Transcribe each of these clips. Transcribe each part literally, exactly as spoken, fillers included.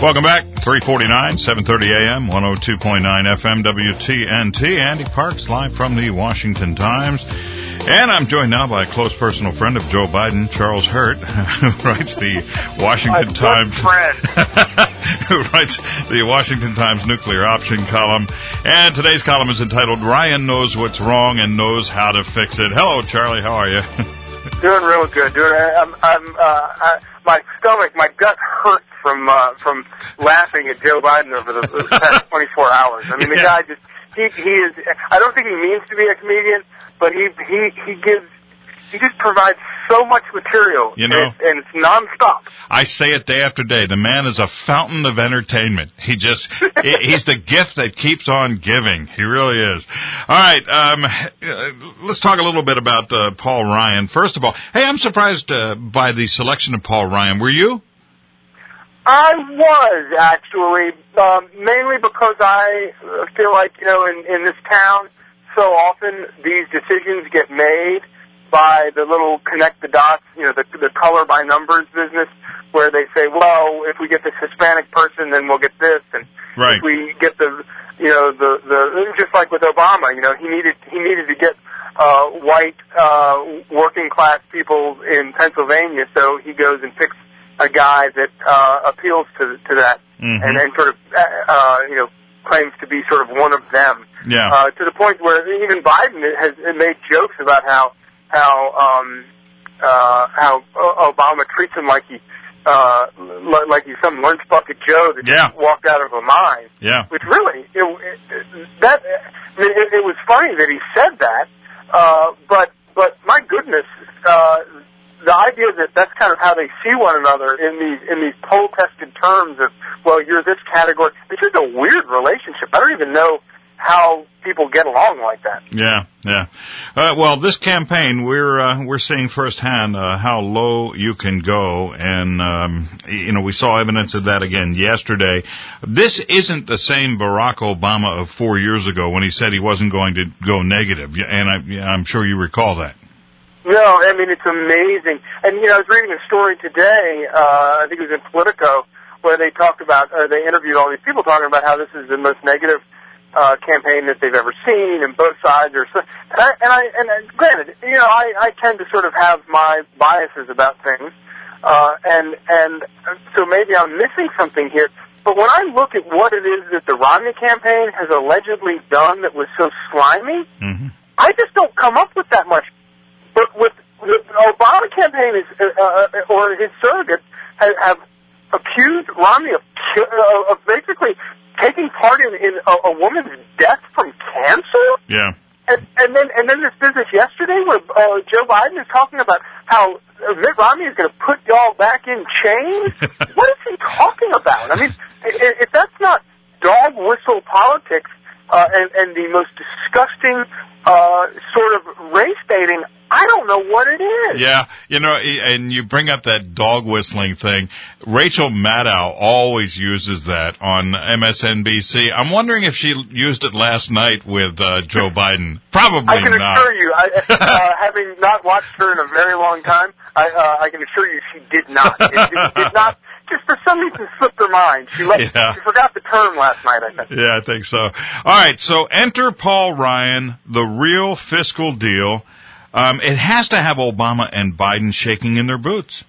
Welcome back. three forty-nine, seven thirty a m, one oh two point nine F M, W T N T. Andy Parks, live from the Washington Times. And I'm joined now by a close personal friend of Joe Biden, Charles Hurt, who writes the Washington My Times. friend. who writes the Washington Times Nuclear Option column. And today's column is entitled, Ryan Knows What's Wrong and Knows How to Fix It. Hello, Charlie. How are you? Doing real good. Doing. I'm. I'm. Uh, I, my stomach, my gut hurts from uh, from laughing at Joe Biden over the, the past twenty-four hours. I mean, the yeah. guy just he he is. I don't think he means to be a comedian, but he he he gives. He just provides so much material, you know, and, and it's nonstop. I say it day after day. The man is a fountain of entertainment. He just, he's the gift that keeps on giving. He really is. All right, um, let's talk a little bit about uh, Paul Ryan. First of all, hey, I'm surprised uh, by the selection of Paul Ryan. Were you? I was, actually, um, mainly because I feel like, you know, in, in this town, so often these decisions get made by the little connect the dots, you know, the, the color by numbers business, where they say, well, if we get this Hispanic person, then we'll get this, and right. if we get the, you know, the, the, just like with Obama, you know, he needed, he needed to get, uh, white, uh, working class people in Pennsylvania, so he goes and picks a guy that, uh, appeals to, to that, mm-hmm. and, and sort of, uh, you know, claims to be sort of one of them. Yeah. Uh, to the point where even Biden has made jokes about how, how um uh how Obama treats him like he uh like he's some lunch bucket Joe that yeah. just walked out of a mine. Yeah. Which really it, it, that I mean, it, it was funny that he said that, uh but but my goodness, uh the idea that that's kind of how they see one another in these in these poll tested terms of, well, you're this category. It's just a weird relationship. I don't even know how people get along like that. Yeah, yeah. Uh, well, this campaign, we're uh, we're seeing firsthand uh, how low you can go, and um, you know, we saw evidence of that again yesterday. This isn't the same Barack Obama of four years ago when he said he wasn't going to go negative, and I, I'm sure you recall that. No, I mean, it's amazing. And, you know, I was reading a story today, uh, I think it was in Politico, where they talked about, uh, they interviewed all these people talking about how this is the most negative Uh, campaign that they've ever seen, and both sides are. So, and I, and I, and I, granted, you know, I, I tend to sort of have my biases about things, uh, and and so maybe I'm missing something here. But when I look at what it is that the Romney campaign has allegedly done that was so slimy, mm-hmm. I just don't come up with that much. But with the Obama campaign is, uh, or his surrogates have, have accused Romney of, uh, of basically taking part in, in a, a woman's death from cancer? Yeah. And, and then and then this business yesterday where uh, Joe Biden is talking about how Mitt Romney is going to put y'all back in chains? What is he talking about? I mean, if, if that's not dog whistle politics uh, and, and the most disgusting uh, sort of race baiting, I don't know what it is. Yeah, you know, and you bring up that dog whistling thing. Rachel Maddow always uses that on M S N B C. I'm wondering if she used it last night with uh, Joe Biden. Probably not. I can not. assure you, I, uh, having not watched her in a very long time, I, uh, I can assure you she did not. It, it did not. Just for some reason slipped her mind. She, let, yeah. she forgot the term last night, I think. Yeah, I think so. All right, so enter Paul Ryan, the real fiscal deal. Um, it has to have Obama and Biden shaking in their boots.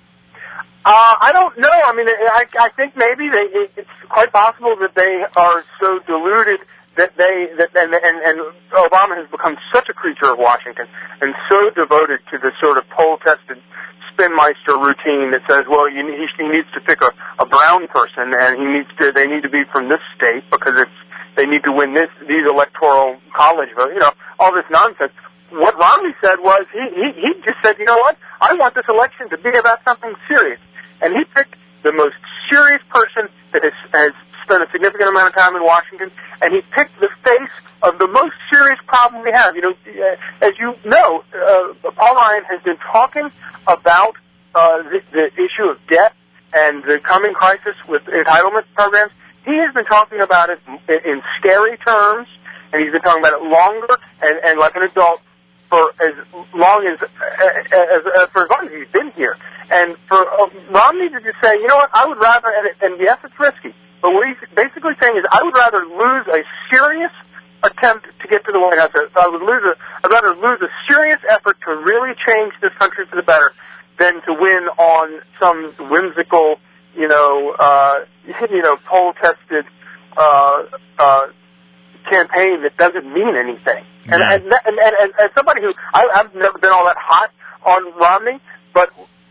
Uh, I don't know. I mean, I, I think maybe they, it's quite possible that they are so deluded that they, that, and, and, and Obama has become such a creature of Washington and so devoted to the sort of poll-tested spinmeister routine that says, well, you, he, he needs to pick a, a brown person and he needs to, they need to be from this state because it's, they need to win this, these electoral college votes, you know, all this nonsense. What Romney said was he, he, he just said, you know what, I want this election to be about something serious. And he picked the most serious person that has, has spent a significant amount of time in Washington, and he picked the face of the most serious problem we have. You know, as you know, uh, Paul Ryan has been talking about uh, the, the issue of debt and the coming crisis with entitlement programs. He has been talking about it in, in scary terms, and he's been talking about it longer and, and like an adult for as long as, as, as for as long as he's been here. And for uh, Romney to just say, you know what, I would rather, and, and yes, it's risky, but what he's basically saying is, I would rather lose a serious attempt to get to the White House. I would lose a, I'd rather lose a serious effort to really change this country for the better than to win on some whimsical, you know, uh, you know, poll-tested uh, uh, campaign that doesn't mean anything. And, yeah. and, and, and, and as somebody who, I, I've never been all that hot on Romney, but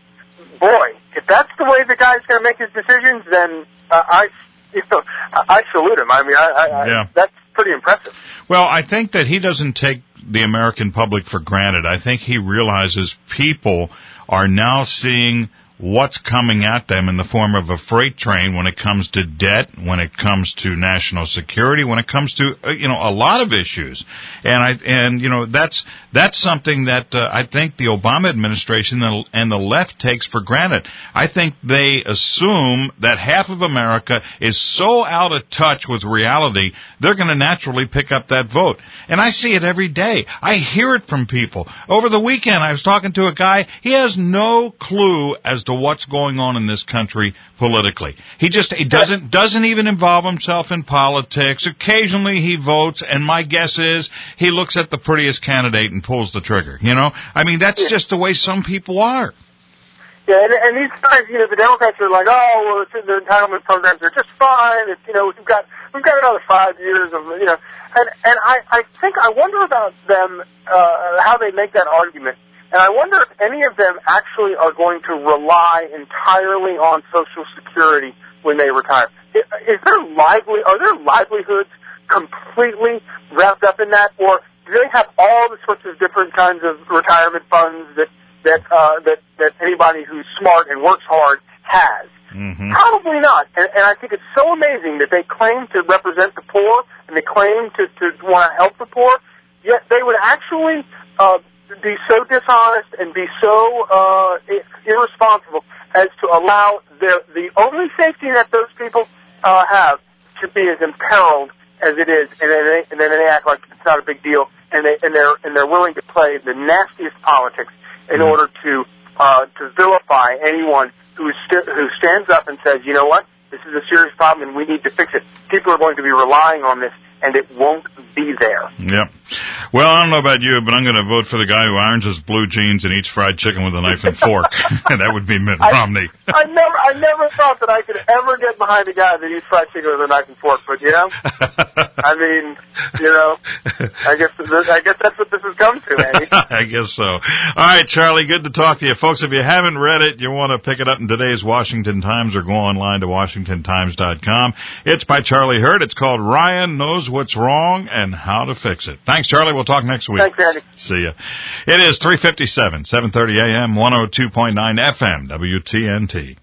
boy, if that's the way the guy's going to make his decisions, then uh, I, you know, I salute him. I mean, I, I, yeah. I, that's pretty impressive. Well, I think that he doesn't take the American public for granted. I think he realizes people are now seeing what's coming at them in the form of a freight train when it comes to debt, when it comes to national security, when it comes to, uh, you know, a lot of issues. And I, and, you know, that's, that's something that, uh, I think the Obama administration and, and the left takes for granted. I think they assume that half of America is so out of touch with reality, they're going to naturally pick up that vote. And I see it every day. I hear it from people. Over the weekend, I was talking to a guy, he has no clue as to what's going on in this country politically. He just he doesn't doesn't even involve himself in politics. Occasionally he votes, and my guess is he looks at the prettiest candidate and pulls the trigger. You know, I mean, that's just the way some people are. Yeah, and, and these guys, you know, the Democrats are like, oh, well, it's, the entitlement programs are just fine. It's, you know, we've got we've got another five years of, you know, and and I I think I wonder about them uh, how they make that argument. And I wonder if any of them actually are going to rely entirely on Social Security when they retire. Is their lively, are their livelihoods completely wrapped up in that, or do they have all the sorts of different kinds of retirement funds that that uh, that that anybody who's smart and works hard has? Mm-hmm. Probably not. And, and I think it's so amazing that they claim to represent the poor and they claim to to want to help the poor, yet they would actually Uh, be so dishonest and be so uh, irresponsible as to allow their, the only safety net those people uh, have to be as imperiled as it is, and then they, and then they act like it's not a big deal, and they and they're and they're willing to play the nastiest politics in mm-hmm. order to uh, to vilify anyone who is st- who stands up and says, you know what, this is a serious problem and we need to fix it. People are going to be relying on this, and it won't be there. Yep. Well, I don't know about you, but I'm going to vote for the guy who irons his blue jeans and eats fried chicken with a knife and fork. That would be Mitt Romney. I, I never, I never thought that I could ever get behind a guy that eats fried chicken with a knife and fork. But you know, I mean, you know, I guess, I guess that's what this has come to, Andy. I guess so. All right, Charlie, good to talk to you, folks. If you haven't read it, you want to pick it up in today's Washington Times, or go online to washington times dot com. It's by Charlie Hurt. It's called Ryan Knows What's Wrong and How to Fix It. Thanks, Charlie. We'll talk next week. Thanks, Andy. See ya. It is three fifty-seven, seven thirty a.m., one oh two point nine F M, W T N T.